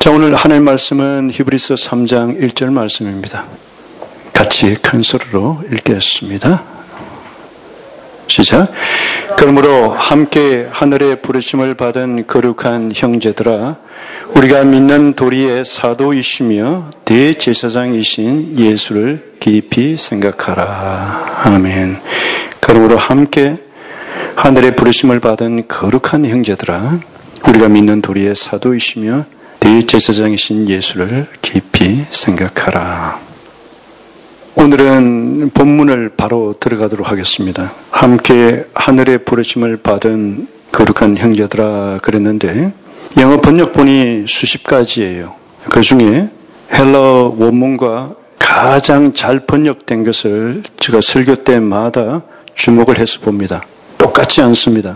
자, 오늘 하나님 말씀은 히브리서 3장 1절 말씀입니다. 같이 큰 소리로 읽겠습니다. 시작. 그러므로 함께 하늘의 부르심을 받은 거룩한 형제들아, 우리가 믿는 도리의 사도이시며 대제사장이신 예수를 깊이 생각하라. 아멘. 그러므로 함께 하늘의 부르심을 받은 거룩한 형제들아, 우리가 믿는 도리의 사도이시며 대제사장이신 예수를 깊이 생각하라. 오늘은 본문을 바로 들어가도록 하겠습니다. 함께 하늘의 부르심을 받은 거룩한 형제들아 그랬는데 영어 번역본이 수십 가지예요. 그 중에 헬러 원문과 가장 잘 번역된 것을 제가 설교 때마다 주목을 해서 봅니다. 똑같지 않습니다.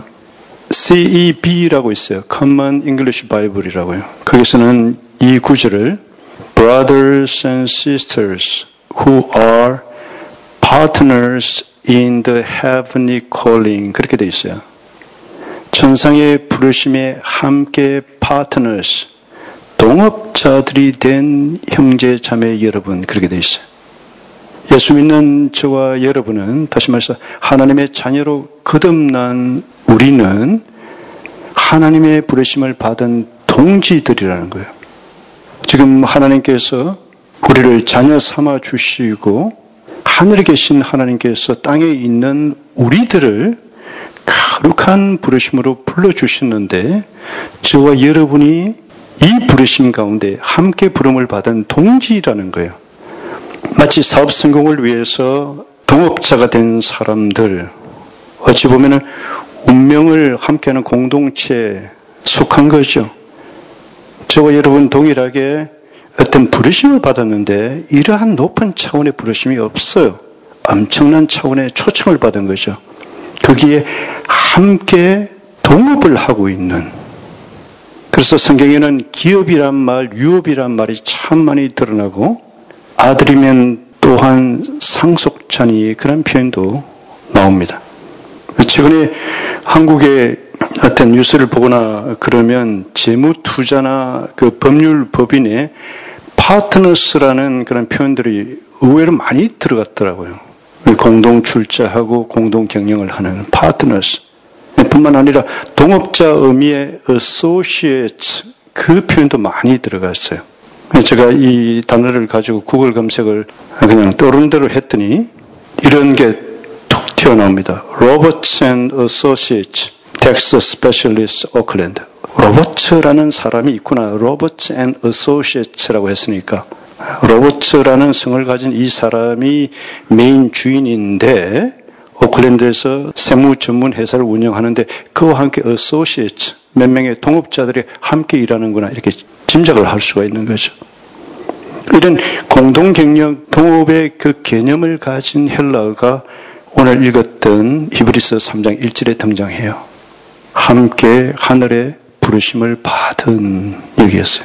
CEB라고 있어요. Common English Bible이라고요. 거기서는 이 구절을 Brothers and sisters who are partners in the heavenly calling 그렇게 되어 있어요. 천상의 부르심에 함께 partners, 동업자들이 된 형제 자매 여러분 그렇게 되어 있어요. 예수 믿는 저와 여러분은 다시 말해서 하나님의 자녀로 거듭난 우리는 하나님의 부르심을 받은 동지들이라는 거예요. 지금 하나님께서 우리를 자녀 삼아 주시고 하늘에 계신 하나님께서 땅에 있는 우리들을 거룩한 부르심으로 불러주셨는데 저와 여러분이 이 부르심 가운데 함께 부름을 받은 동지라는 거예요. 마치 사업 성공을 위해서 동업자가 된 사람들, 어찌 보면은 운명을 함께하는 공동체에 속한 거죠. 저와 여러분 동일하게 어떤 부르심을 받았는데 이러한 높은 차원의 부르심이 없어요. 엄청난 차원의 초청을 받은 거죠. 거기에 함께 동업을 하고 있는. 그래서 성경에는 기업이란 말, 유업이란 말이 참 많이 드러나고 아들이면 또한 상속자니 그런 표현도 나옵니다. 최근에 한국의 어떤 뉴스를 보거나 그러면 재무투자나 그 법률 법인에 파트너스라는 그런 표현들이 의외로 많이 들어갔더라고요. 공동 출자하고 공동 경영을 하는 파트너스. 뿐만 아니라 동업자 의미의 associates 그 표현도 많이 들어갔어요. 제가 이 단어를 가지고 구글 검색을 그냥 떠오르는 대로 했더니 이런 게 툭 튀어나옵니다. Roberts and Associates, Tax Specialist, Oakland. 로버츠라는 사람이 있구나. Roberts and Associates라고 했으니까 로버츠라는 성을 가진 이 사람이 메인 주인인데 오클랜드에서 세무 전문 회사를 운영하는데 그와 함께 Associates, 몇 명의 동업자들이 함께 일하는구나 이렇게 짐작을 할 수가 있는 거죠. 이런 공동경영, 동업의 그 개념을 가진 헬라어가 오늘 읽었던 히브리서 3장 1절에 등장해요. 함께 하늘의 부르심을 받은 얘기였어요.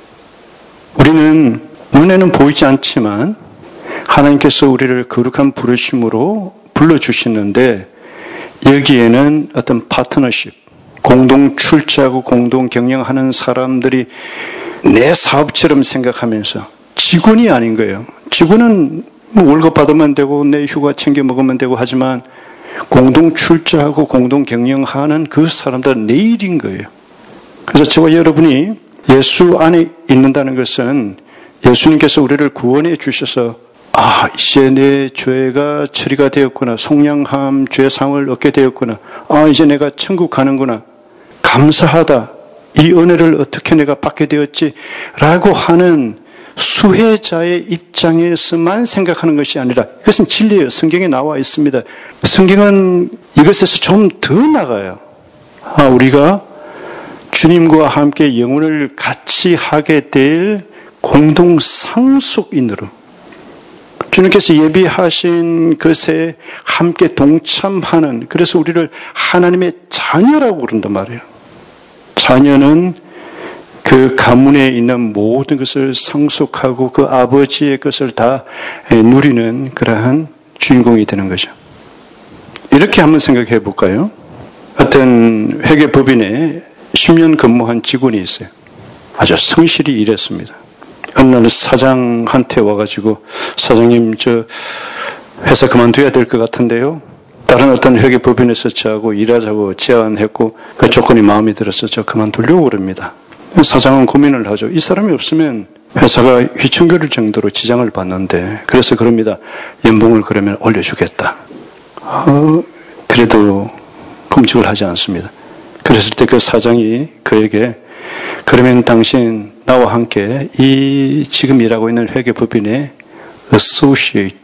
우리는 눈에는 보이지 않지만 하나님께서 우리를 거룩한 부르심으로 불러주시는데 여기에는 어떤 파트너십, 공동 출자하고 공동 경영하는 사람들이 내 사업처럼 생각하면서 직원이 아닌 거예요. 직원은 뭐 월급 받으면 되고 내 휴가 챙겨 먹으면 되고 하지만 공동 출자하고 공동 경영하는 그 사람들은 내 일인 거예요. 그래서 저와 여러분이 예수 안에 있는다는 것은 예수님께서 우리를 구원해 주셔서 이제 내 죄가 처리가 되었구나. 속량함 죄상을 얻게 되었구나. 이제 내가 천국 가는구나. 감사하다. 이 은혜를 어떻게 내가 받게 되었지? 라고 하는 수혜자의 입장에서만 생각하는 것이 아니라 이것은 진리예요. 성경에 나와 있습니다. 성경은 이것에서 좀 더 나가요. 우리가 주님과 함께 영혼을 같이 하게 될 공동 상속인으로 주님께서 예비하신 것에 함께 동참하는, 그래서 우리를 하나님의 자녀라고 그런단 말이에요. 자녀는 그 가문에 있는 모든 것을 상속하고 그 아버지의 것을 다 누리는 그러한 주인공이 되는 거죠. 이렇게 한번 생각해 볼까요? 어떤 회계법인에 10년 근무한 직원이 있어요. 아주 성실히 일했습니다. 어느 날 사장한테 와가지고 사장님 저 회사 그만둬야 될 것 같은데요. 다른 어떤 회계법인에서 저하고 일하자고 제안했고 그 조건이 마음에 들어서 저 그만두려고 그럽니다. 사장은 고민을 하죠. 이 사람이 없으면 회사가 휘청거릴 정도로 지장을 받는데 그래서 그럽니다. 연봉을 그러면 올려주겠다. 그래도 금식을 하지 않습니다. 그랬을 때 그 사장이 그에게 그러면 당신 나와 함께 이 지금 일하고 있는 회계법인의 associate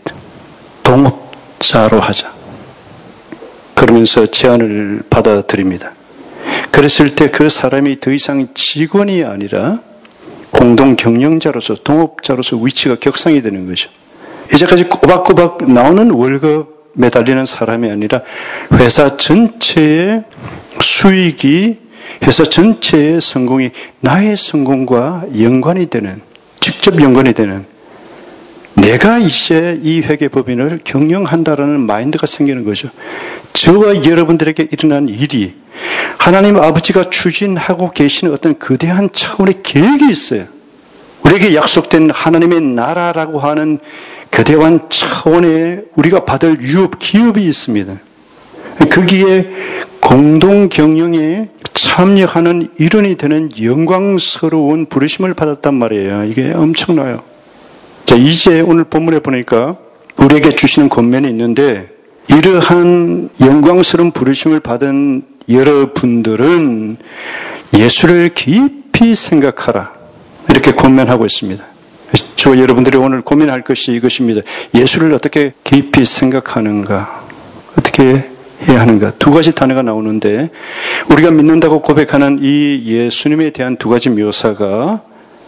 동업자로 하자. 그러면서 제안을 받아들입니다. 그랬을 때 그 사람이 더 이상 직원이 아니라 공동 경영자로서 동업자로서 위치가 격상이 되는 거죠. 이제까지 꼬박꼬박 나오는 월급 매달리는 사람이 아니라 회사 전체의 수익이 회사 전체의 성공이 나의 성공과 연관이 되는, 직접 연관이 되는, 내가 이제 이 회계법인을 경영한다라는 마인드가 생기는 거죠. 저와 여러분들에게 일어난 일이 하나님 아버지가 추진하고 계시는 어떤 거대한 차원의 계획이 있어요. 우리에게 약속된 하나님의 나라라고 하는 거대한 차원의 우리가 받을 유업, 기업이 있습니다. 거기에 공동 경영에 참여하는 일원이 되는 영광스러운 부르심을 받았단 말이에요. 이게 엄청나요. 자, 이제 오늘 본문에 보니까 우리에게 주시는 권면이 있는데 이러한 영광스러운 부르심을 받은 여러분들은 예수를 깊이 생각하라. 이렇게 권면하고 있습니다. 저 여러분들이 오늘 고민할 것이 이것입니다. 예수를 어떻게 깊이 생각하는가? 어떻게 해야 하는가? 두 가지 단어가 나오는데 우리가 믿는다고 고백하는 이 예수님에 대한 두 가지 묘사가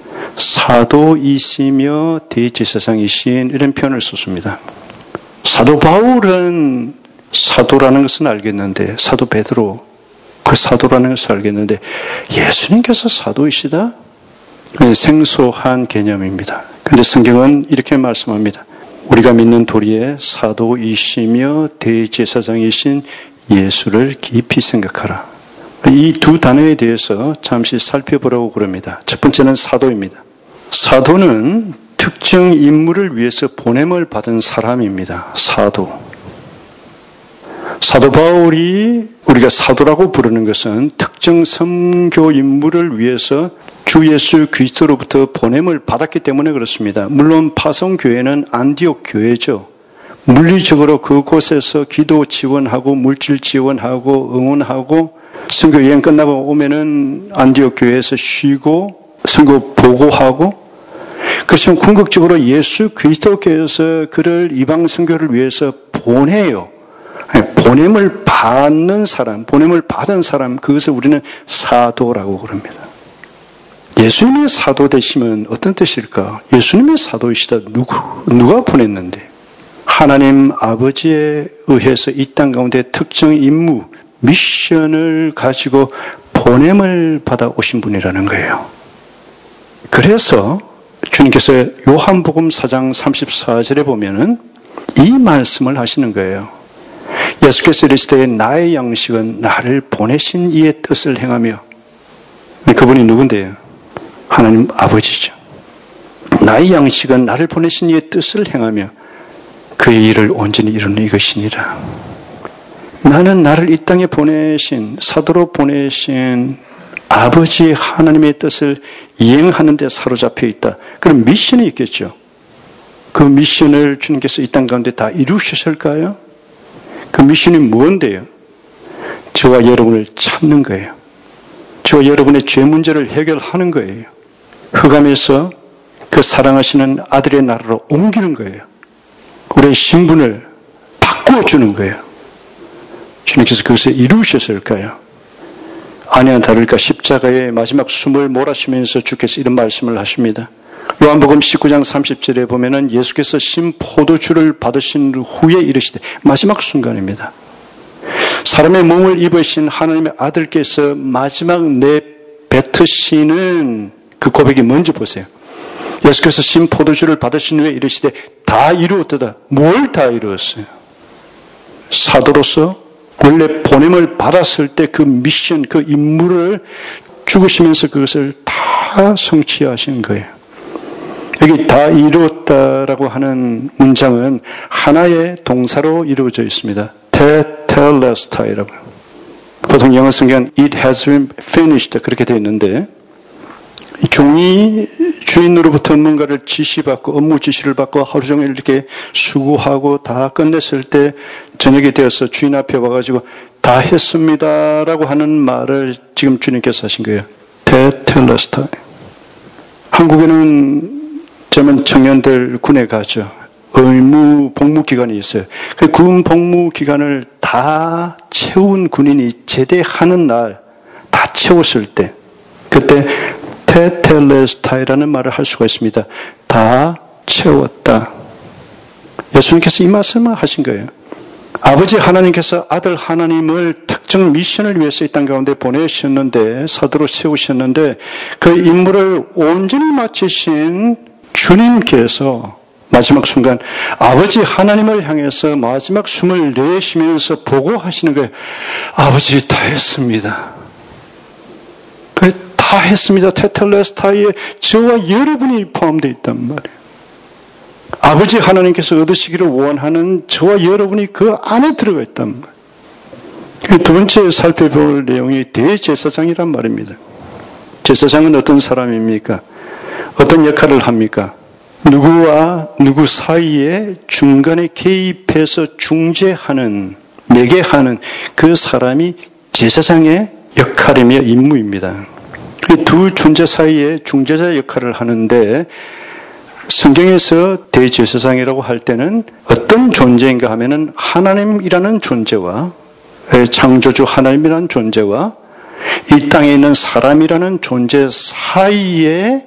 사도이시며 대제사장이신 이런 표현을 썼습니다. 사도 바울은 사도라는 것은 알겠는데 사도 베드로 그 사도라는 것을 알겠는데 예수님께서 사도이시다? 생소한 개념입니다. 그런데 성경은 이렇게 말씀합니다. 우리가 믿는 도리에 사도이시며 대제사장이신 예수를 깊이 생각하라. 이 두 단어에 대해서 잠시 살펴보라고 그럽니다. 첫 번째는 사도입니다. 사도는 특정 인물을 위해서 보냄을 받은 사람입니다. 사도. 사도 바울이 우리가 사도라고 부르는 것은 특정 선교 인물을 위해서 주 예수 그리스도로부터 보냄을 받았기 때문에 그렇습니다. 물론 파송교회는 안디옥 교회죠. 물리적으로 그곳에서 기도 지원하고 물질 지원하고 응원하고 선교 여행 끝나고 오면은 안디옥 교회에서 쉬고 선교 보고하고 그렇지만 궁극적으로 예수 그리스도께서 그를 이방 선교를 위해서 보내요. 보냄을 받는 사람, 보냄을 받은 사람, 그것을 우리는 사도라고 그럽니다. 예수님의 사도 되시면 어떤 뜻일까? 예수님의 사도이시다. 누가 보냈는데? 하나님 아버지에 의해서 이 땅 가운데 특정 임무, 미션을 가지고 보냄을 받아 오신 분이라는 거예요. 그래서 주님께서 요한복음 4장 34절에 보면은 이 말씀을 하시는 거예요. 예수께서 이르시되 나의 양식은 나를 보내신 이의 뜻을 행하며 그분이 누군데요? 하나님 아버지죠. 나의 양식은 나를 보내신 이의 뜻을 행하며 그의 일을 온전히 이루는 이것이니라. 나는 나를 이 땅에 보내신 사도로 보내신 아버지 하나님의 뜻을 이행하는 데 사로잡혀 있다. 그럼 미션이 있겠죠. 그 미션을 주님께서 이 땅 가운데 다 이루셨을까요? 그 미션이 뭔데요? 저와 여러분을 찾는 거예요. 저와 여러분의 죄 문제를 해결하는 거예요. 흑암에서 그 사랑하시는 아들의 나라로 옮기는 거예요. 우리의 신분을 바꾸어주는 거예요. 주님께서 그것을 이루셨을까요? 아니나 다를까 십자가의 마지막 숨을 몰아쉬면서 주께서 이런 말씀을 하십니다. 요한복음 19장 30절에 보면은 예수께서 신 포도주를 받으신 후에 이르시되 마지막 순간입니다. 사람의 몸을 입으신 하나님의 아들께서 마지막 뱉으시는 그 고백이 뭔지 보세요. 예수께서 신 포도주를 받으신 후에 이르시되 다 이루었다. 뭘 다 이루었어요? 사도로서 원래 보냄을 받았을 때 그 미션, 그 임무를 죽으시면서 그것을 다 다 성취하신 거예요. 여기 다 이루었다라고 하는 문장은 하나의 동사로 이루어져 있습니다. 테텔레스타이라고. 보통 영어 성경은 it has been finished 그렇게 되어 있는데, 종이 주인으로부터 뭔가를 지시받고 업무 지시를 받고 하루 종일 이렇게 수고하고 다 끝냈을 때 저녁이 되어서 주인 앞에 와가지고 다 했습니다라고 하는 말을 지금 주님께서 하신 거예요. 테텔레스타이. 한국에는 젊은 청년들 군에 가죠. 의무 복무 기간이 있어요. 그 군 복무 기간을 다 채운 군인이 제대하는 날, 다 채웠을 때, 그때 테텔레스타이라는 말을 할 수가 있습니다. 다 채웠다. 예수님께서 이 말씀을 하신 거예요. 아버지 하나님께서 아들 하나님을 특정 미션을 위해서 이 땅 가운데 보내셨는데, 사도로 세우셨는데, 그 임무를 온전히 마치신 주님께서 마지막 순간 아버지 하나님을 향해서 마지막 숨을 내쉬면서 보고하시는 거예요. 아버지 다 했습니다. 다 했습니다. 테텔레스타이에 저와 여러분이 포함되어 있단 말이에요. 아버지 하나님께서 얻으시기를 원하는 저와 여러분이 그 안에 들어가 있단 말이에요. 두 번째 살펴볼 내용이 대제사장이란 말입니다. 제사장은 어떤 사람입니까? 어떤 역할을 합니까? 누구와 누구 사이에 중간에 개입해서 중재하는, 매개하는 그 사람이 제사장의 역할이며 임무입니다. 두 존재 사이에 중재자 역할을 하는데, 성경에서 대제사장이라고 할 때는 어떤 존재인가 하면은 하나님이라는 존재와, 창조주 하나님이라는 존재와 이 땅에 있는 사람이라는 존재 사이에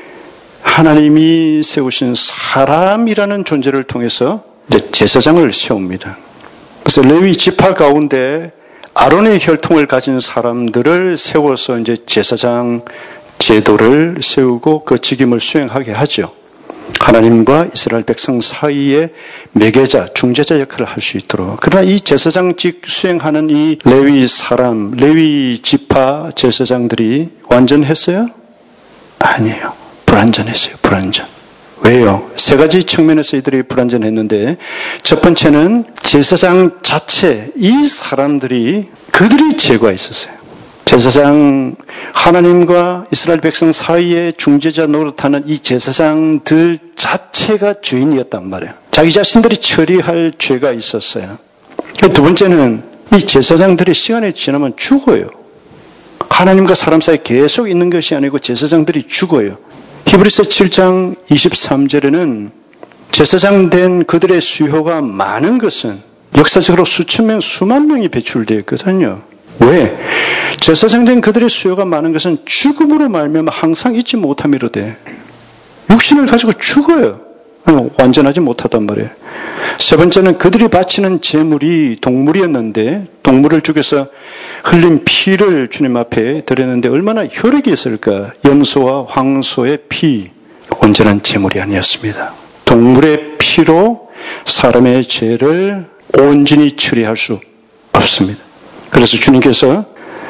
하나님이 세우신 사람이라는 존재를 통해서 이제 제사장을 세웁니다. 그래서 레위 지파 가운데 아론의 혈통을 가진 사람들을 세워서 이제 제사장 제도를 세우고 그 직임을 수행하게 하죠. 하나님과 이스라엘 백성 사이에 매개자, 중재자 역할을 할 수 있도록. 그러나 이 제사장직 수행하는 이 레위 사람, 레위 지파 제사장들이 완전했어요? 아니에요. 불완전했어요. 불완전. 왜요? 세 가지 측면에서 이들이 불완전했는데, 첫 번째는 제사장 자체, 이 사람들이 그들이 죄가 있었어요. 제사장, 하나님과 이스라엘 백성 사이에 중재자 노릇하는 이 제사장들 자체가 죄인이었단 말이에요. 자기 자신들이 처리할 죄가 있었어요. 두 번째는 이 제사장들이 시간이 지나면 죽어요. 하나님과 사람 사이에 계속 있는 것이 아니고 제사장들이 죽어요. 히브리서 7장 23절에는 제사장 된 그들의 수요가 많은 것은 역사적으로 수천 명, 수만 명이 배출되어 있거든요. 왜? 제사장 된 그들의 수요가 많은 것은 죽음으로 말미암아 항상 잊지 못함이로 돼. 육신을 가지고 죽어요. 완전하지 못하단 말이에요. 세 번째는 그들이 바치는 제물이 동물이었는데, 동물을 죽여서 흘린 피를 주님 앞에 드렸는데 얼마나 혈액이 있을까? 염소와 황소의 피, 온전한 제물이 아니었습니다. 동물의 피로 사람의 죄를 온전히 처리할 수 없습니다. 그래서 주님께서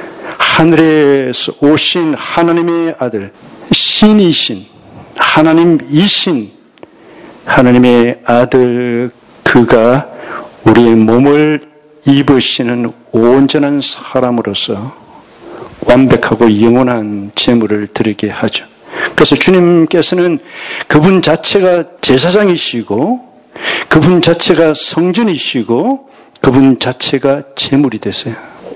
하늘에서 오신 하나님의 아들, 신이신, 하나님이신 하나님의 아들, 그가 우리의 몸을 입으시는 온전한 사람으로서 완벽하고 영원한 제물을 드리게 하죠. 그래서 주님께서는 그분 자체가 제사장이시고, 그분 자체가 성전이시고, 그분 자체가 제물이 되세요.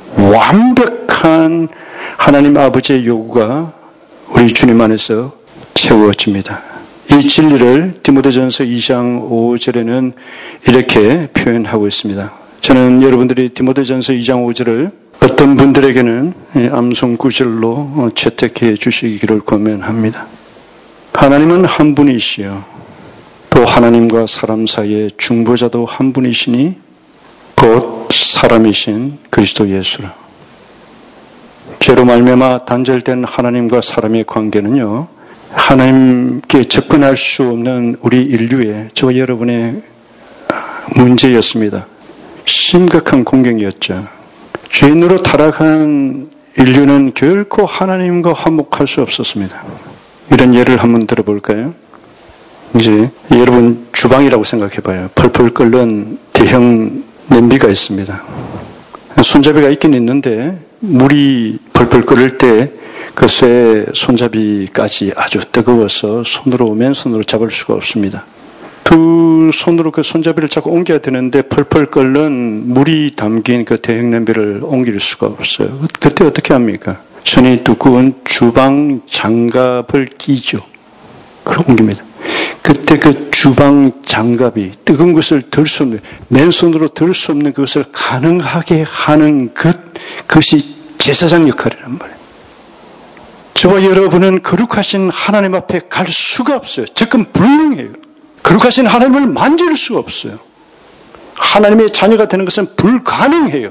완벽한 하나님 아버지의 요구가 우리 주님 안에서 채워집니다. 이 진리를 디모데전서 2장 5절에는 이렇게 표현하고 있습니다. 저는 여러분들이 디모데전서 2장 5절을 어떤 분들에게는 암송 구절로 채택해 주시기를 권면합니다. 하나님은 한 분이시요, 또 하나님과 사람 사이의 중보자도 한 분이시니 곧 사람이신 그리스도 예수라. 죄로 말미암아 단절된 하나님과 사람의 관계는요, 하나님께 접근할 수 없는 우리 인류의, 저와 여러분의 문제였습니다. 심각한 공경이었죠. 죄인으로 타락한 인류는 결코 하나님과 화목할 수 없었습니다. 이런 예를 한번 들어볼까요? 이제 여러분 주방이라고 생각해봐요. 펄펄 끓는 대형 냄비가 있습니다. 손잡이가 있긴 있는데 물이 펄펄 끓을 때 그 쇠 손잡이까지 아주 뜨거워서 맨손으로 잡을 수가 없습니다. 두 손으로 그 손잡이를 자꾸 옮겨야 되는데 펄펄 끓는 물이 담긴 그 대형 냄비를 옮길 수가 없어요. 그때 어떻게 합니까? 손이 두꺼운 주방 장갑을 끼죠. 그걸 옮깁니다. 그때 그 주방 장갑이 뜨거운 것을 들 수 없는, 맨손으로 들 수 없는 그것을 가능하게 하는 그것이 제사장 역할이란 말이에요. 저와 여러분은 거룩하신 하나님 앞에 갈 수가 없어요. 즉은 불능해요. 거룩하신 하나님을 만질 수가 없어요. 하나님의 자녀가 되는 것은 불가능해요.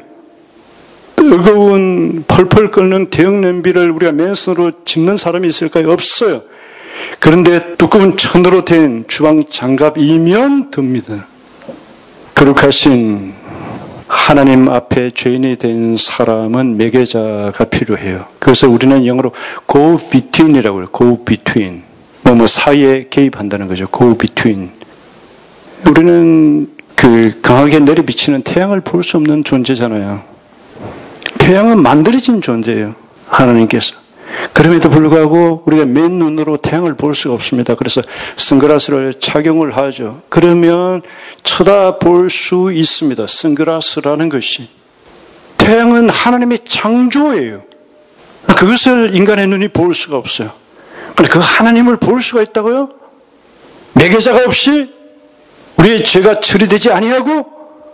뜨거운 펄펄 끓는 대형 냄비를 우리가 맨손으로 짚는 사람이 있을까요? 없어요. 그런데 두꺼운 천으로 된 주방 장갑이면 됩니다. 거룩하신 하나님 앞에 죄인이 된 사람은 매개자가 필요해요. 그래서 우리는 영어로 go between이라고 해요. go between. 뭐 사이에 개입한다는 거죠. go between. 우리는 그 강하게 내리비치는 태양을 볼 수 없는 존재잖아요. 태양은 만들어진 존재예요. 하나님께서. 그럼에도 불구하고 우리가 맨눈으로 태양을 볼 수가 없습니다. 그래서 선글라스를 착용을 하죠. 그러면 쳐다볼 수 있습니다. 선글라스라는 것이. 태양은 하나님의 창조예요. 그것을 인간의 눈이 볼 수가 없어요. 그런데 그 하나님을 볼 수가 있다고요? 매개자가 없이 우리의 죄가 처리되지 아니하고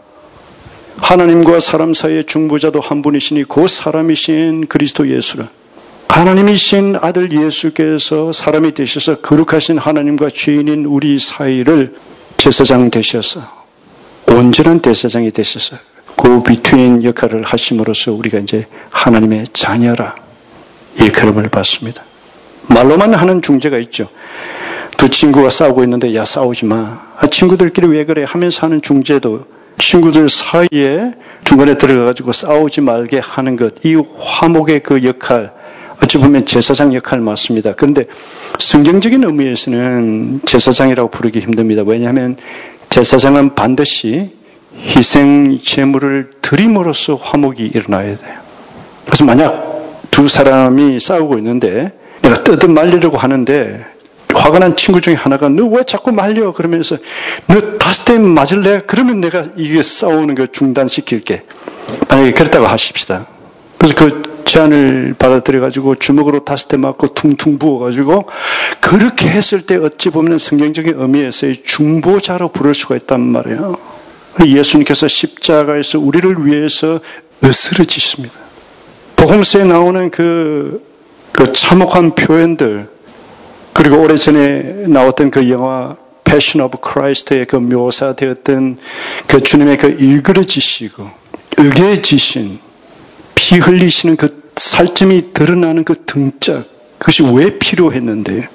하나님과 사람 사이의 중보자도 한 분이시니 그 사람이신 그리스도 예수를 하나님이신 아들 예수께서 사람이 되셔서 거룩하신 하나님과 죄인인 우리 사이를 제사장 되셔서 온전한 제사장이 되셔서 그 비트윈 역할을 하심으로써 우리가 이제 하나님의 자녀라 일컬음을 받습니다. 말로만 하는 중재가 있죠. 두 친구가 싸우고 있는데 야 싸우지 마. 친구들끼리 왜 그래 하면서 하는 중재도 친구들 사이에 중간에 들어가가지고 싸우지 말게 하는 것, 이 화목의 그 역할, 어찌 보면 제사장 역할 맞습니다. 그런데 성경적인 의미에서는 제사장이라고 부르기 힘듭니다. 왜냐하면 제사장은 반드시 희생 제물을 드림으로써 화목이 일어나야 돼요. 그래서 만약 두 사람이 싸우고 있는데 내가 뜨뜻 말리려고 하는데 화가 난 친구 중에 하나가 너 왜 자꾸 말려? 그러면서 너 5대 맞을래? 그러면 내가 이게 싸우는 걸 중단시킬게. 만약에 그랬다고 하십시다. 그래서 그 제안을 받아들여가지고 주먹으로 5대 맞고 퉁퉁 부어가지고 그렇게 했을 때 어찌 보면 성경적인 의미에서의 중보자로 부를 수가 있단 말이에요. 예수님께서 십자가에서 우리를 위해서 으스러지십니다. 복음서에 나오는 그 참혹한 표현들, 그리고 오래전에 나왔던 그 영화 Passion of Christ의 그 묘사되었던 그 주님의 그 일그러지시고 의개지신 피 흘리시는 그 살점이 드러나는 그 등짝, 그것이 왜 필요했는데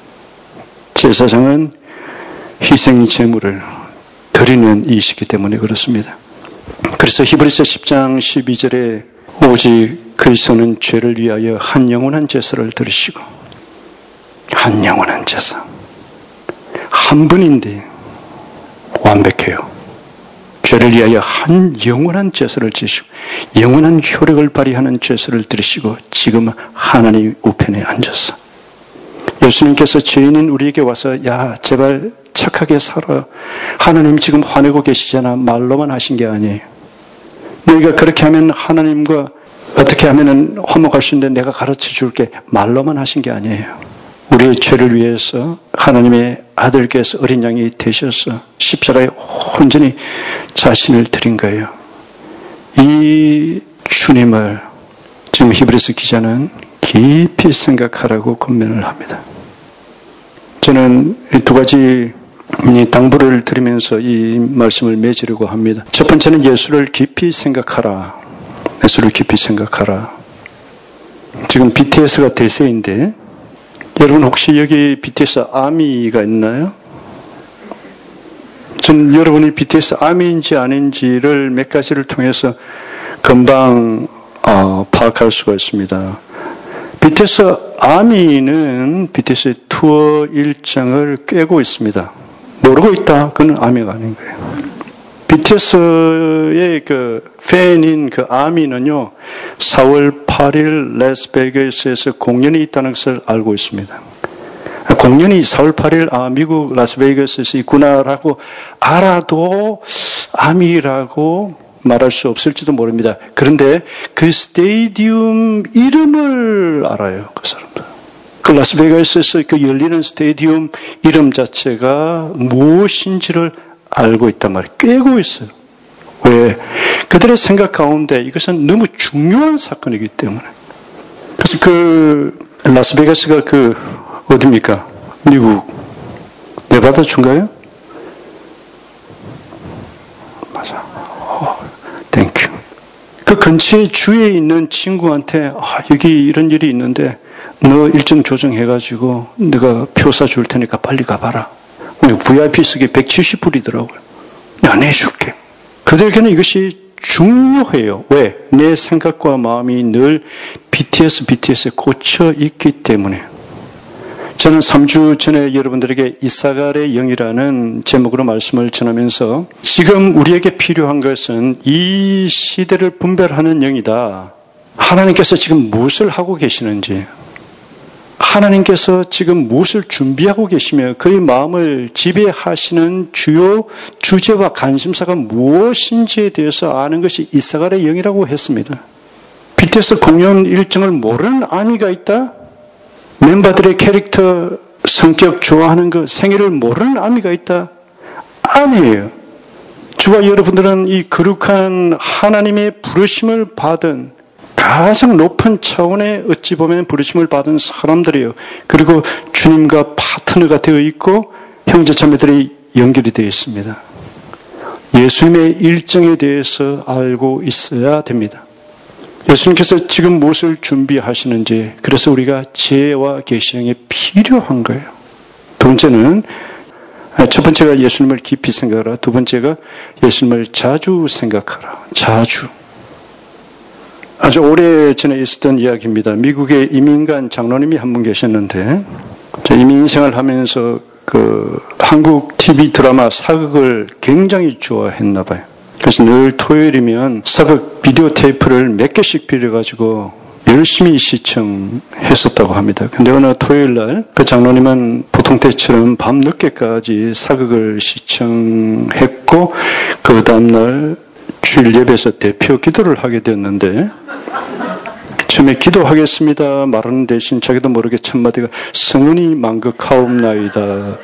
제사장은 희생 제물을 드리는 이시기 때문에 그렇습니다. 그래서 히브리서 10장 12절에 오직 그리스도는 죄를 위하여 한 영원한 제사를 드리시고, 한 영원한 제사, 한 분인데 완벽해요. 죄를 위하여 한 영원한 제사를 지시고 영원한 효력을 발휘하는 제사를 드리시고 지금 하나님 우편에 앉아서 예수님께서 죄인인 우리에게 와서 야 제발 착하게 살아. 하나님 지금 화내고 계시잖아. 말로만 하신 게 아니에요. 너희가 그렇게 하면 하나님과 어떻게 하면 화목할 수 있는데 내가 가르쳐 줄게. 말로만 하신 게 아니에요. 우리의 죄를 위해서 하나님의 아들께서 어린 양이 되셔서 십자가에 온전히 자신을 드린 거예요. 이 주님을 지금 히브리서 기자는 깊이 생각하라고 권면을 합니다. 저는 이 두 가지 당부를 드리면서 이 말씀을 맺으려고 합니다. 첫 번째는 예수를 깊이 생각하라. 예수를 깊이 생각하라. 지금 BTS가 대세인데 여러분 혹시 여기 BTS 아미가 있나요? 전 여러분이 BTS 아미인지 아닌지를 몇 가지를 통해서 금방 파악할 수가 있습니다. BTS 아미는 BTS의 투어 일정을 꿰고 있습니다. 모르고 있다. 그건 아미가 아닌 거예요. BTS의 그 팬인 그 아미는요, 4월 8일 라스베이거스에서 공연이 있다는 것을 알고 있습니다. 공연이 4월 8일 미국 라스베이거스에서 있구나라고 알아도 아미라고 말할 수 없을지도 모릅니다. 그런데 그 스테디움 이름을 알아요, 그 사람들. 그 라스베이거스에서 그 열리는 스테디움 이름 자체가 무엇인지를 알고 있단 말이에요. 꿰고 있어요. 왜? 그들의 생각 가운데 이것은 너무 중요한 사건이기 때문에. 그래서 그 라스베이거스가 그 어디입니까? 미국 네바다 주인가요? 맞아. 땡큐. 그 근처에 주위에 있는 친구한테 여기 이런 일이 있는데 너 일정 조정해가지고 내가 표 사줄 테니까 빨리 가봐라. VIP석이 170불이더라고요. 내가 내줄게. 그들에게는 이것이 중요해요. 왜? 내 생각과 마음이 늘 BTS에 꽂혀 있기 때문에. 저는 3주 전에 여러분들에게 이사갈의 영이라는 제목으로 말씀을 전하면서 지금 우리에게 필요한 것은 이 시대를 분별하는 영이다. 하나님께서 지금 무엇을 하고 계시는지, 하나님께서 지금 무엇을 준비하고 계시며 그의 마음을 지배하시는 주요 주제와 관심사가 무엇인지에 대해서 아는 것이 이사갈의 영이라고 했습니다. BTS 공연 일정을 모르는 아미가 있다? 멤버들의 캐릭터, 성격 좋아하는 것, 생일을 모르는 아미가 있다? 아니에요. 저와 여러분들은 이 거룩한 하나님의 부르심을 받은 가장 높은 차원의 어찌 보면 부르심을 받은 사람들이에요. 그리고 주님과 파트너가 되어 있고 형제자매들이 연결이 되어 있습니다. 예수님의 일정에 대해서 알고 있어야 됩니다. 예수님께서 지금 무엇을 준비하시는지, 그래서 우리가 지혜와 계시형이 필요한 거예요. 두 번째는, 첫 번째가 예수님을 깊이 생각하라. 두 번째가 예수님을 자주 생각하라. 자주. 아주 오래전에 있었던 이야기입니다. 미국의 이민간 장로님이 한 분 계셨는데, 이민 생활을 하면서 그 한국 TV 드라마 사극을 굉장히 좋아했나 봐요. 그래서 늘 토요일이면 사극 비디오 테이프를 몇 개씩 빌려가지고 열심히 시청했었다고 합니다. 근데 어느 토요일 날 그 장로님은 보통 때처럼 밤 늦게까지 사극을 시청했고 그 다음날 주일 예배에서 대표 기도를 하게 됐는데 처음에 기도하겠습니다 말하는 대신 자기도 모르게 첫 마디가 성은이 만극하옵나이다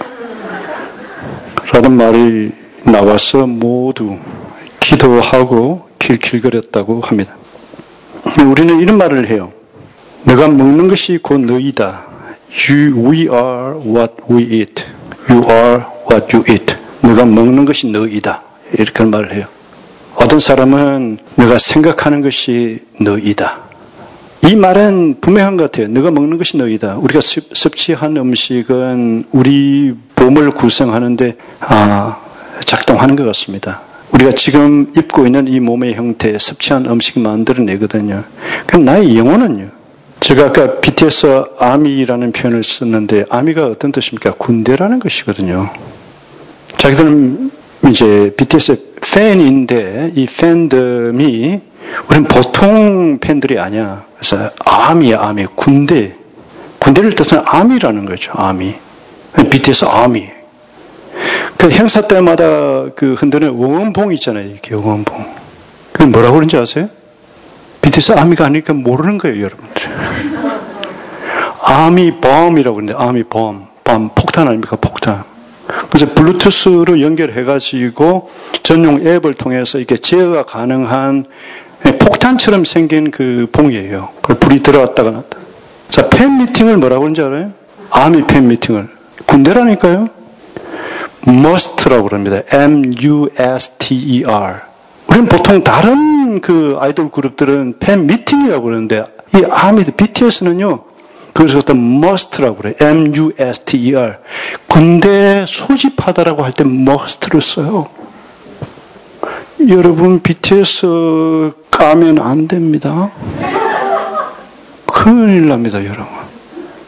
라는 말이 나와서 모두 기도하고 길길거렸다고 합니다. 우리는 이런 말을 해요. 내가 먹는 것이 곧 너희다. We are what we eat. You are what you eat. 내가 먹는 것이 너희다. 이렇게 말을 해요. 어떤 사람은 내가 생각하는 것이 너희다. 이 말은 분명한 것 같아요. 내가 먹는 것이 너희다. 우리가 섭취한 음식은 우리 몸을 구성하는데 작동하는 것 같습니다. 우리가 지금 입고 있는 이 몸의 형태, 섭취한 음식이 만들어내거든요. 그럼 나의 영혼은요. 제가 아까 BTS 아미라는 표현을 썼는데 아미가 어떤 뜻입니까? 군대라는 것이거든요. 자기들은 이제 BTS 팬인데 이 팬덤이 우리는 보통 팬들이 아니야. 그래서 아미야, 아미. 군대. 군대를 뜻하는 아미라는 거죠. 아미. BTS 아미. 그 행사 때마다 그 흔드는 응원봉 있잖아요. 이렇게 응원봉. 그게 뭐라고 그러는지 아세요? BTS 아미가 아니니까 모르는 거예요, 여러분들. 아미범이라고 그러는데, 아미범. 범, 폭탄 아닙니까? 폭탄. 그래서 블루투스로 연결해가지고 전용 앱을 통해서 이렇게 제어가 가능한 폭탄처럼 생긴 그 봉이에요. 불이 들어왔다가 났다. 자, 팬 미팅을 뭐라고 그러는지 알아요? 아미 팬 미팅을. 군대라니까요? must라고 그럽니다. M-U-S-T-E-R. 우리는 보통 다른 그 아이돌 그룹들은 팬 미팅이라고 그러는데, 이 아미드, BTS는요, 그래서 어떤 must라고 그래요. M-U-S-T-E-R. 군대 소집하다라고 할 때 must를 써요. 여러분, BTS 가면 안 됩니다. 큰일 납니다, 여러분.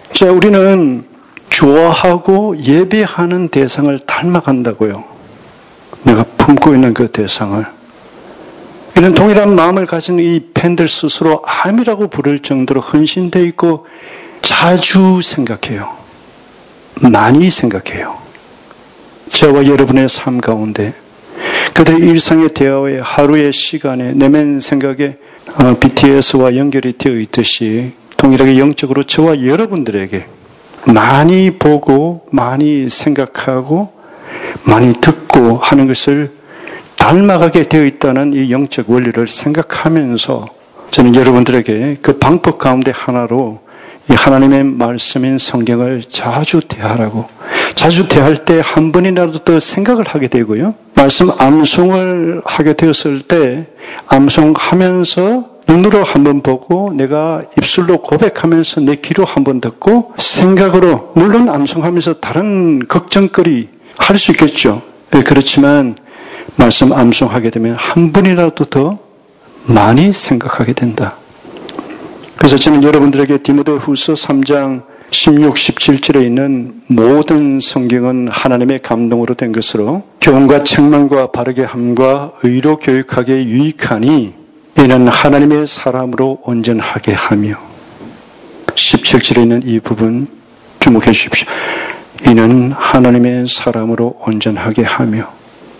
자, 우리는 좋아하고 예배하는 대상을 닮아간다고요. 내가 품고 있는 그 대상을. 이런 동일한 마음을 가진 이 팬들 스스로 암이라고 부를 정도로 헌신되어 있고 자주 생각해요. 많이 생각해요. 저와 여러분의 삶 가운데 그들의 일상의 대화에 하루의 시간에 내면 생각에 BTS와 연결이 되어 있듯이 동일하게 영적으로 저와 여러분들에게 많이 보고 많이 생각하고 많이 듣고 하는 것을 닮아가게 되어 있다는 이 영적 원리를 생각하면서 저는 여러분들에게 그 방법 가운데 하나로 이 하나님의 말씀인 성경을 자주 대하라고, 자주 대할 때 한 번이라도 더 생각을 하게 되고요. 말씀 암송을 하게 되었을 때 암송하면서 눈으로 한번 보고 내가 입술로 고백하면서 내 귀로 한번 듣고 생각으로, 물론 암송하면서 다른 걱정거리 할 수 있겠죠. 그렇지만 말씀 암송하게 되면 한 번이라도 더 많이 생각하게 된다. 그래서 저는 여러분들에게 디모데후서 3장 16, 17절에 있는 모든 성경은 하나님의 감동으로 된 것으로 교훈과 책망과 바르게 함과 의로 교육하기에 유익하니 이는 하나님의 사람으로 온전하게 하며, 17절에 있는 이 부분 주목해 주십시오. 이는 하나님의 사람으로 온전하게 하며,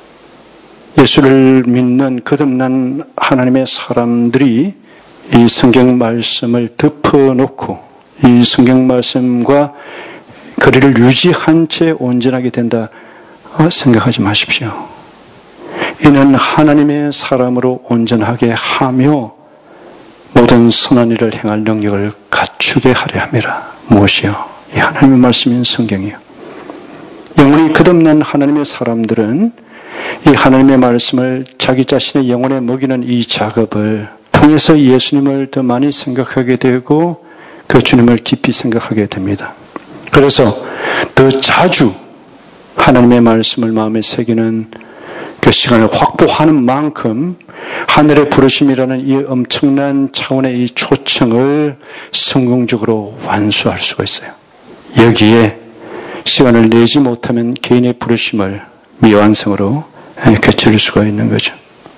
예수를 믿는 거듭난 하나님의 사람들이 이 성경 말씀을 덮어놓고 이 성경 말씀과 거리를 유지한 채 온전하게 된다 생각하지 마십시오. 이는 하나님의 사람으로 온전하게 하며 모든 선한 일을 행할 능력을 갖추게 하려 함이라. 무엇이요? 이 하나님의 말씀인 성경이요. 영원히 거듭난 하나님의 사람들은 이 하나님의 말씀을 자기 자신의 영혼에 먹이는 이 작업을 통해서 예수님을 더 많이 생각하게 되고 그 주님을 깊이 생각하게 됩니다. 그래서 더 자주 하나님의 말씀을 마음에 새기는 그 시간을 확보하는 만큼 하늘의 부르심이라는 이 엄청난 차원의 이 초청을 성공적으로 완수할 수가 있어요. 여기에 시간을 내지 못하면 개인의 부르심을 미완성으로 그칠 수가 있는 거죠.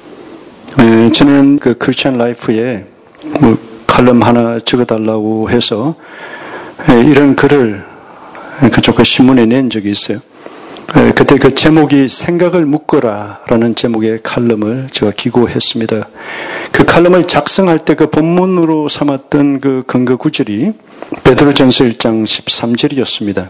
저는 그 크리스천 라이프에 칼럼 하나 적어달라고 해서 이런 글을 그쪽 그 신문에 낸 적이 있어요. 그때 그 제목이 생각을 묶어라라는 제목의 칼럼을 제가 기고했습니다. 그 칼럼을 작성할 때 그 본문으로 삼았던 그 근거 구절이 베드로전서 1장 13절이었습니다.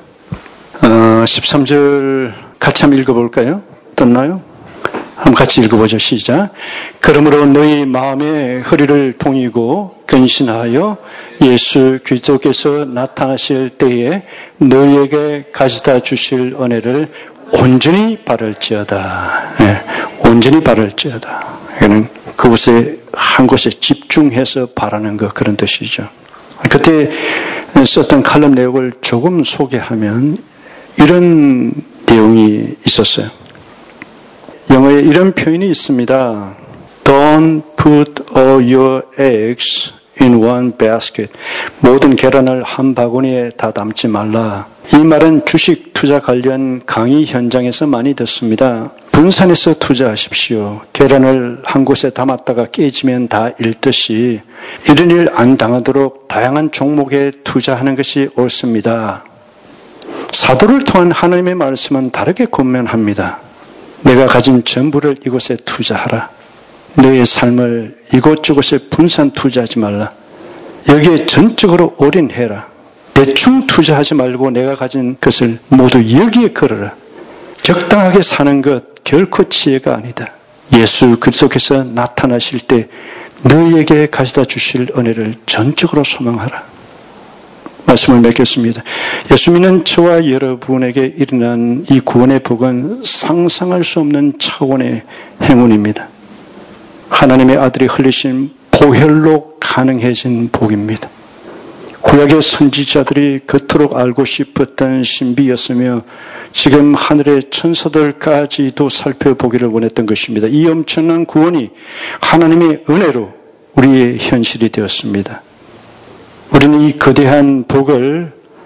13절 같이 한번 읽어볼까요? 떴나요? 한번 같이 읽어보죠. 시작. 그러므로 너희 마음의 허리를 동이고 근신하여 예수 그리스도께서 나타나실 때에 너희에게 가져다 주실 은혜를 온전히 바랄지어다. 네, 온전히 바랄지어다. 이거는 그곳에 한 곳에 집중해서 바라는 것, 그런 뜻이죠. 그때 썼던 칼럼 내용을 조금 소개하면 이런 내용이 있었어요. 영어에 이런 표현이 있습니다. Don't put all your eggs in one basket. 모든 계란을 한 바구니에 다 담지 말라. 이 말은 주식 투자 관련 강의 현장에서 많이 듣습니다. 분산해서 투자하십시오. 계란을 한 곳에 담았다가 깨지면 다 잃듯이 이런 일 안 당하도록 다양한 종목에 투자하는 것이 옳습니다. 사도를 통한 하나님의 말씀은 다르게 권면합니다. 내가 가진 전부를 이곳에 투자하라. 너의 삶을 이곳저곳에 분산 투자하지 말라. 여기에 전적으로 올인해라. 대충 투자하지 말고 내가 가진 것을 모두 여기에 걸어라. 적당하게 사는 것 결코 지혜가 아니다. 예수 그리스도께서 나타나실 때 너희에게 가져다 주실 은혜를 전적으로 소망하라. 말씀을 맺겠습니다. 예수 믿는 저와 여러분에게 일어난 이 구원의 복은 상상할 수 없는 차원의 행운입니다. 하나님의 아들이 흘리신 보혈로 가능해진 복입니다. 구약의 선지자들이 그토록 알고 싶었던 신비였으며 지금 하늘의 천사들까지도 살펴보기를 원했던 것입니다. 이 엄청난 구원이 하나님의 은혜로 우리의 현실이 되었습니다. 우리는 이 거대한 복을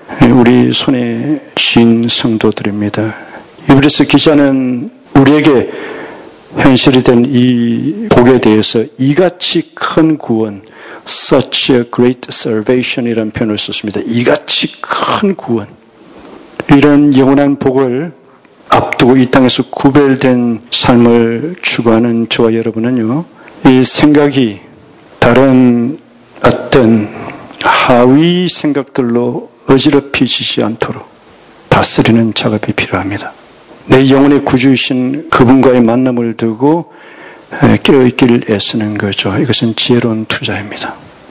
우리 손에 쥔 성도들입니다. 히브리서 기자는 우리에게 현실이 된 이 복에 대해서 이같이 큰 구원, such a great salvation이라는 표현을 썼습니다. 이같이 큰 구원, 이런 영원한 복을 앞두고 이 땅에서 구별된 삶을 추구하는 저와 여러분은요, 이 생각이 다른 어떤 하위 생각들로 어지럽히지 않도록 다스리는 작업이 필요합니다. 내 영혼의 구주이신 그분과의 만남을 두고 깨어있기를 애쓰는 거죠. 이것은 지혜로운 투자입니다.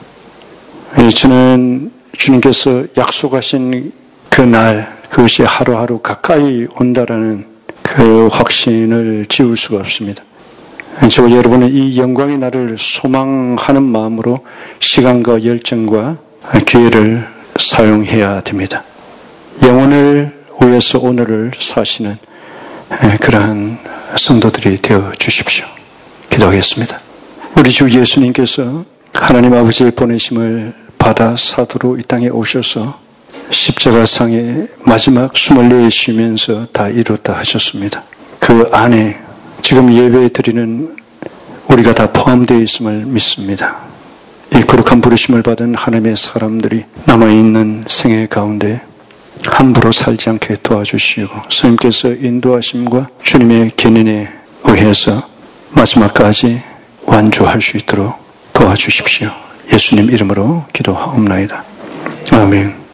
저는 주님께서 약속하신 그 날, 그것이 하루하루 가까이 온다라는 그 확신을 지울 수가 없습니다. 저와 여러분은 이 영광의 날을 소망하는 마음으로 시간과 열정과 기회를 사용해야 됩니다. 영혼을 위해서 오늘을 사시는 그러한 성도들이 되어 주십시오. 기도하겠습니다. 우리 주 예수님께서 하나님 아버지의 보내심을 받아 사도로 이 땅에 오셔서 십자가상의 마지막 숨을 내쉬면서 다 이뤘다 하셨습니다. 그 안에 지금 예배 드리는 우리가 다 포함되어 있음을 믿습니다. 이 거룩한 부르심을 받은 하나님의 사람들이 남아있는 생애 가운데 함부로 살지 않게 도와주시고 스님께서 인도하심과 주님의 견인에 의해서 마지막까지 완주할 수 있도록 도와주십시오. 예수님 이름으로 기도하옵나이다. 아멘.